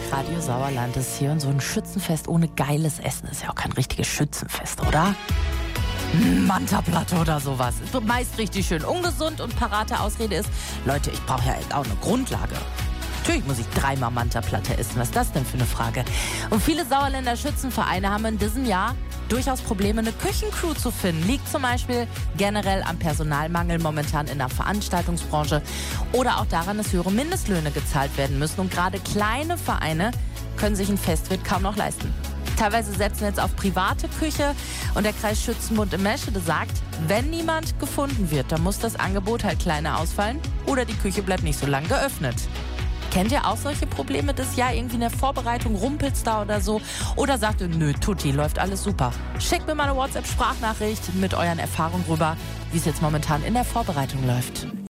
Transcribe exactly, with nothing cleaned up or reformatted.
Radio Sauerland ist hier und so ein Schützenfest ohne geiles Essen ist ja auch kein richtiges Schützenfest, oder? Manta-Platte oder sowas. Ist meist richtig schön ungesund und parate Ausrede ist, Leute, ich brauche ja auch eine Grundlage. Natürlich muss ich dreimal Manta-Platte essen. Was ist das denn für eine Frage? Und viele Sauerländer Schützenvereine haben in diesem Jahr durchaus Probleme, eine Küchencrew zu finden. Liegt zum Beispiel generell am Personalmangel momentan in der Veranstaltungsbranche oder auch daran, dass höhere Mindestlöhne gezahlt werden müssen. Und gerade kleine Vereine können sich ein Festwirt kaum noch leisten. Teilweise setzen jetzt auf private Küche und der Kreis Schützenbund in Meschede sagt, wenn niemand gefunden wird, dann muss das Angebot halt kleiner ausfallen oder die Küche bleibt nicht so lange geöffnet. Kennt ihr auch solche Probleme das Jahr? Irgendwie in der Vorbereitung rumpelt's da oder so? Oder sagt ihr, nö, tutti, läuft alles super? Schickt mir mal eine WhatsApp-Sprachnachricht mit euren Erfahrungen rüber, wie es jetzt momentan in der Vorbereitung läuft.